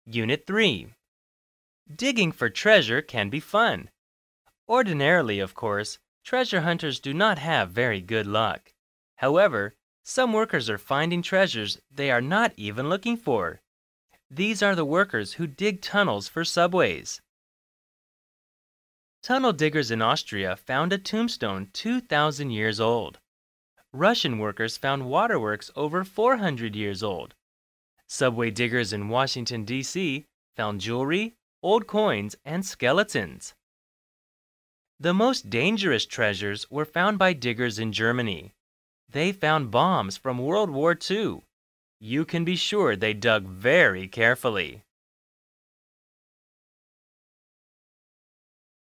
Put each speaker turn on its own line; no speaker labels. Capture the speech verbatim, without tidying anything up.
Unit three. Digging for treasure can be fun. Ordinarily, of course, treasure hunters do not have very good luck. However, some workers are finding treasures they are not even looking for. These are the workers who dig tunnels for subways. Tunnel diggers in Austria found a tombstone two thousand years old. Russian workers found waterworks over four hundred years old. Subway diggers in Washington, D C found jewelry, old coins, and skeletons. The most dangerous treasures were found by diggers in Germany. They found bombs from World War Two. You can be sure they dug very carefully.